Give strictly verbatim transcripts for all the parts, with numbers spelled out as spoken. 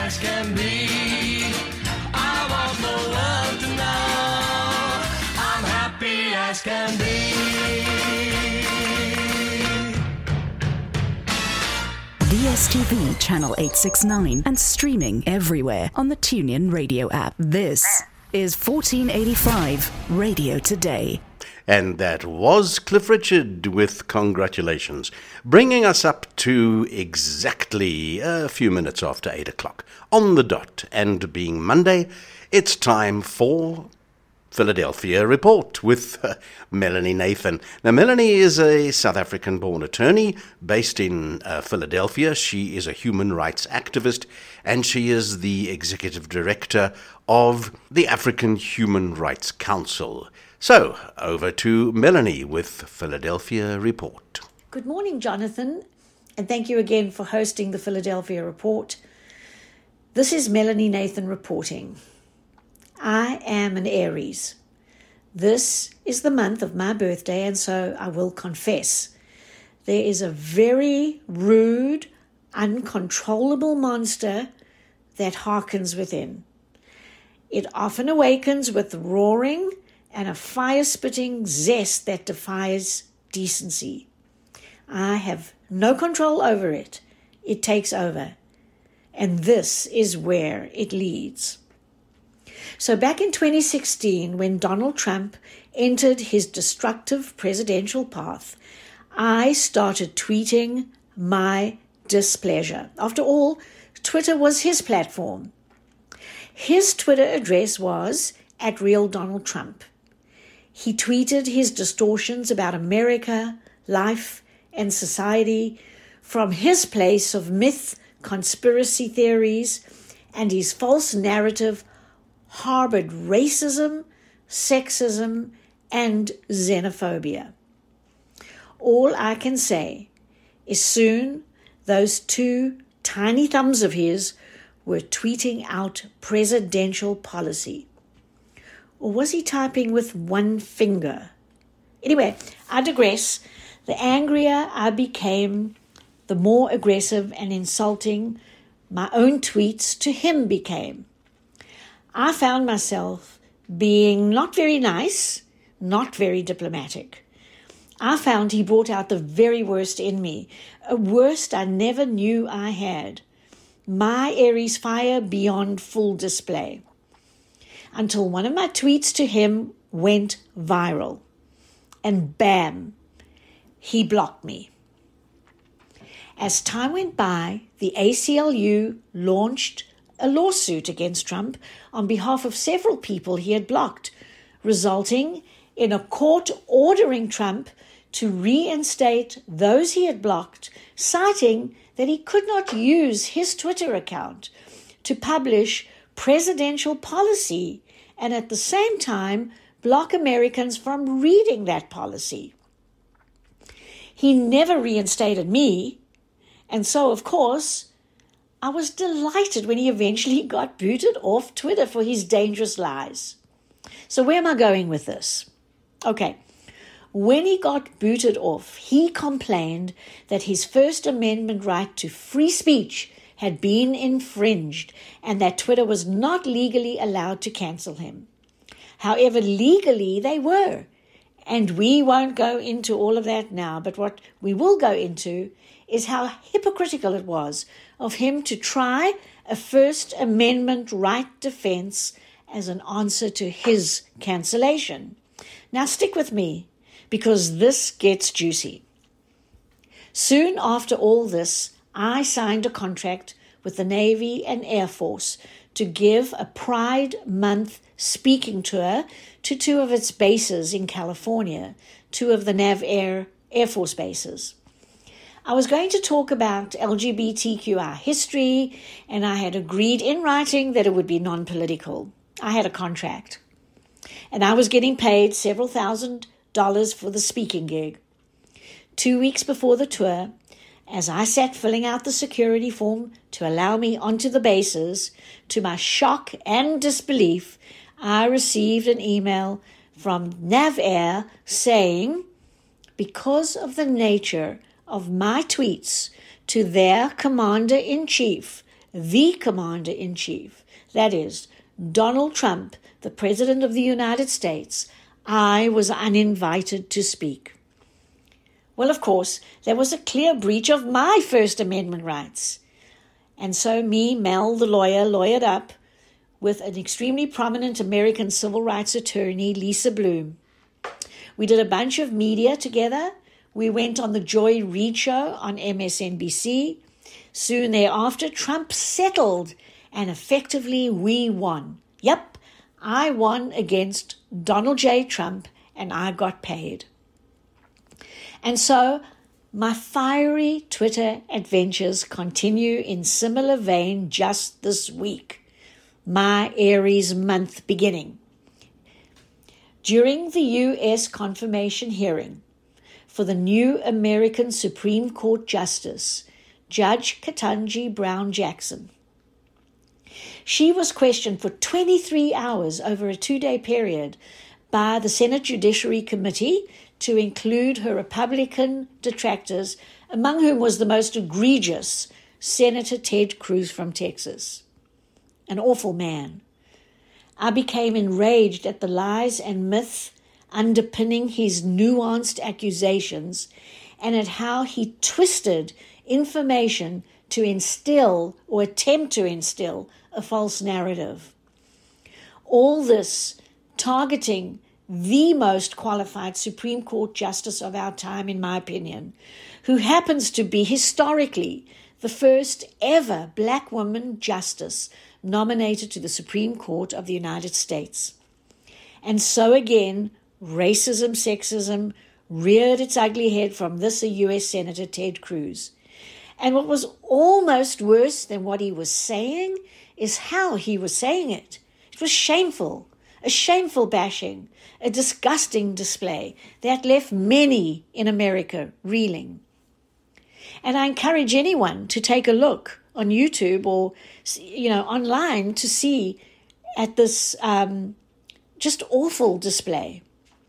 as can be. I want the world to know I'm happy as can be. D S T V Channel eight sixty-nine and streaming everywhere on the TuneIn Radio app. This is fourteen eighty-five Radio Today. And that was Cliff Richard with Congratulations, bringing us up to exactly a few minutes after eight o'clock on the dot. And being Monday, it's time for Philadelphia Report with uh, Melanie Nathan. Now, Melanie is a South African-born attorney based in uh, Philadelphia. She is a human rights activist, and she is the executive director of the African Human Rights Council. So, over to Melanie with Philadelphia Report. Good morning, Jonathan, and thank you again for hosting the Philadelphia Report. This is Melanie Nathan reporting. I am an Aries. This is the month of my birthday, and so I will confess. There is a very rude, uncontrollable monster that hearkens within. It often awakens with roaring and a fire-spitting zest that defies decency. I have no control over it. It takes over. And this is where it leads. So back in twenty sixteen, when Donald Trump entered his destructive presidential path, I started tweeting my displeasure. After all, Twitter was his platform. His Twitter address was at Real Donald Trump. He tweeted his distortions about America, life, and society from his place of myth, conspiracy theories, and his false narrative harbored racism, sexism, and xenophobia. All I can say is soon those two tiny thumbs of his were tweeting out presidential policy. Or was he typing with one finger? Anyway, I digress. The angrier I became, the more aggressive and insulting my own tweets to him became. I found myself being not very nice, not very diplomatic. I found he brought out the very worst in me, a worst I never knew I had. My Aries fire beyond full display. Until one of my tweets to him went viral. And bam, he blocked me. As time went by, the A C L U launched a lawsuit against Trump on behalf of several people he had blocked, resulting in a court ordering Trump to reinstate those he had blocked, citing that he could not use his Twitter account to publish presidential policy and at the same time block Americans from reading that policy. He never reinstated me, and so, of course, I was delighted when he eventually got booted off Twitter for his dangerous lies. So where am I going with this? Okay, when he got booted off, he complained that his First Amendment right to free speech had been infringed and that Twitter was not legally allowed to cancel him. However, legally they were. And we won't go into all of that now, but what we will go into is how hypocritical it was of him to try a First Amendment right defense as an answer to his cancellation. Now stick with me, because this gets juicy. Soon after all this, I signed a contract with the Navy and Air Force to give a Pride Month speaking tour to two of its bases in California, two of the NavAir Air Force bases. I was going to talk about L G B T Q I history, and I had agreed in writing that it would be non-political. I had a contract, and I was getting paid several thousand dollars for the speaking gig. Two weeks before the tour, as I sat filling out the security form to allow me onto the bases, to my shock and disbelief, I received an email from NavAir saying, because of the nature of my tweets to their commander-in-chief, the commander-in-chief, that is, Donald Trump, the President of the United States, I was uninvited to speak. Well, of course, there was a clear breach of my First Amendment rights. And so me, Mel, the lawyer, lawyered up with an extremely prominent American civil rights attorney, Lisa Bloom. We did a bunch of media together. We went on the Joy Reid show on M S N B C. Soon thereafter, Trump settled, and effectively we won. Yep, I won against Donald J. Trump, and I got paid. And so my fiery Twitter adventures continue in similar vein just this week, my Aries month beginning. During the U S confirmation hearing for the new American Supreme Court Justice, Judge Ketanji Brown Jackson, she was questioned for twenty-three hours over a two-day period by the Senate Judiciary Committee to include her Republican detractors, among whom was the most egregious Senator Ted Cruz from Texas. An awful man. I became enraged at the lies and myths underpinning his nuanced accusations and at how he twisted information to instill or attempt to instill a false narrative. All this targeting the most qualified Supreme Court justice of our time, in my opinion, who happens to be historically the first ever black woman justice nominated to the Supreme Court of the United States. And so again, racism, sexism reared its ugly head from this U S Senator Ted Cruz. And what was almost worse than what he was saying is how he was saying it. It was shameful, a shameful bashing, a disgusting display that left many in America reeling. And I encourage anyone to take a look on YouTube or, you know, online to see at this um, just awful display.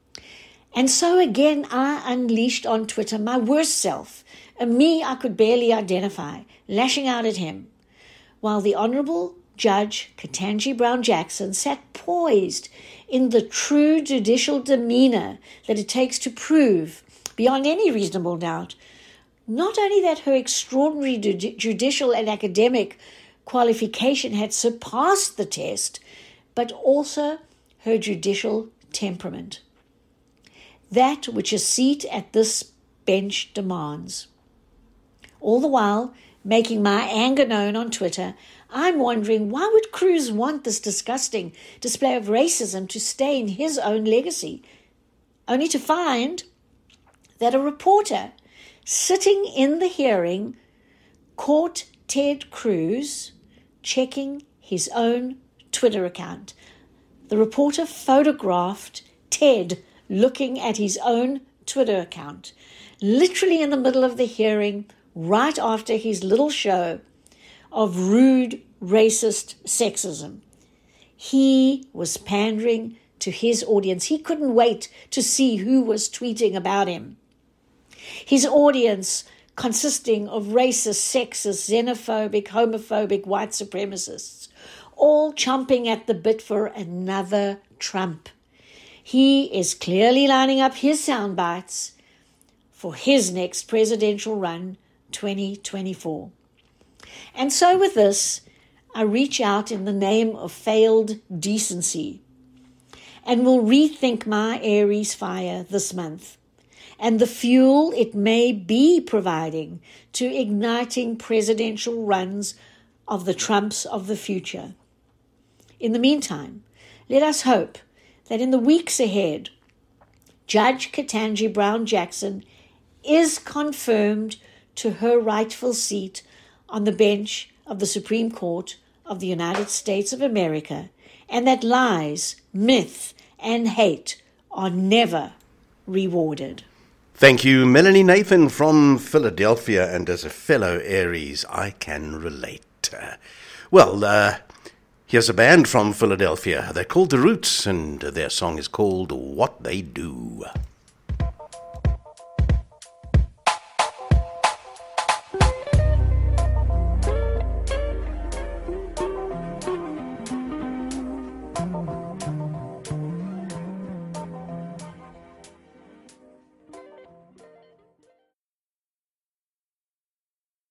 And so again, I unleashed on Twitter my worst self, a me I could barely identify, lashing out at him, while the Honorable Judge Ketanji Brown Jackson sat poised in the true judicial demeanor that it takes to prove, beyond any reasonable doubt, not only that her extraordinary judicial and academic qualification had surpassed the test, but also her judicial temperament. That which a seat at this bench demands. All the while, making my anger known on Twitter, I'm wondering, why would Cruz want this disgusting display of racism to stain his own legacy? Only to find that a reporter sitting in the hearing caught Ted Cruz checking his own Twitter account. The reporter photographed Ted looking at his own Twitter account, literally in the middle of the hearing, right after his little show of rude, racist sexism. He was pandering to his audience. He couldn't wait to see who was tweeting about him. His audience consisting of racist, sexist, xenophobic, homophobic, white supremacists, all chomping at the bit for another Trump. He is clearly lining up his sound bites for his next presidential run, twenty twenty-four. And so with this, I reach out in the name of failed decency and will rethink my Aries fire this month and the fuel it may be providing to igniting presidential runs of the Trumps of the future. In the meantime, let us hope that in the weeks ahead, Judge Ketanji Brown Jackson is confirmed to her rightful seat on the bench of the Supreme Court of the United States of America, and that lies, myth, and hate are never rewarded. Thank you, Melanie Nathan from Philadelphia, and as a fellow Aries, I can relate. Uh, well, uh, here's a band from Philadelphia. They're called The Roots, and their song is called What They Do.